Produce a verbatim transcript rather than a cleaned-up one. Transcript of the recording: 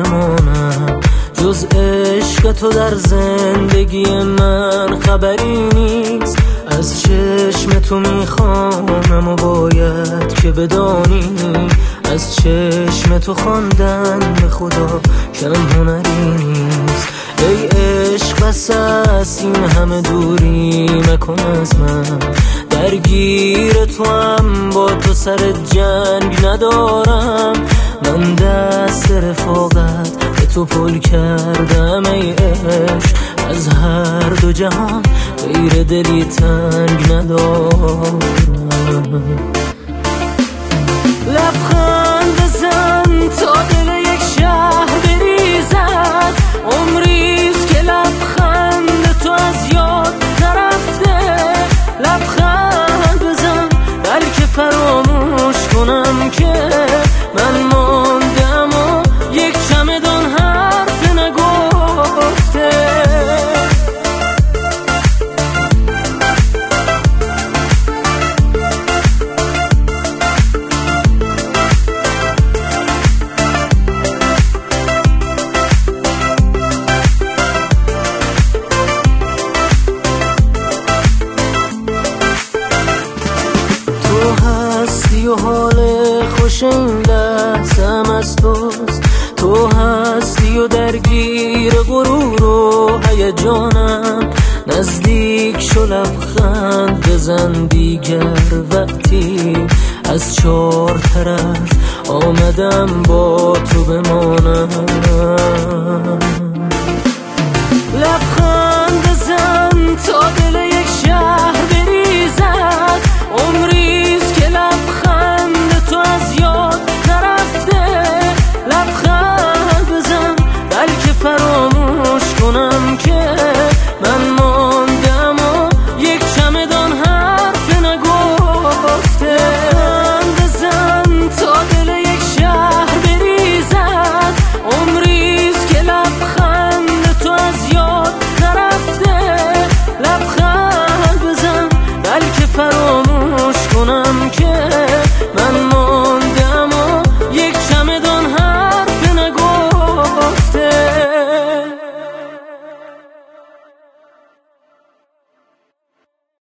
بمانم. جز عشق تو در زندگی من خبری نیست. از چشم تو میخوانم و باید که بدانی از چشم تو خواندن به خدا کم هنری نیست. ای عشق بس است این همه دوری مکن از من، درگیر تو هم با تو سر جنگ ندارم. من دست رفاقت به تو پل کردم ای عشق، از هر دو جهان غیر دلی تنگ ندارم. لبخند بزن تا دل یک شهر بریزد، عمریست که لبخند تو از یاد نرفته. لبخند بزن بلکه فراموش کنم که من ماندم و یک چمدان حرف نگفته. و حال خوش این لحظم از توست. تو هستی و درگیر غرور و هیجانم. نزدیک شو لبخند بزن دیگر وقتی از چهار طرف آمدم با تو بمانم.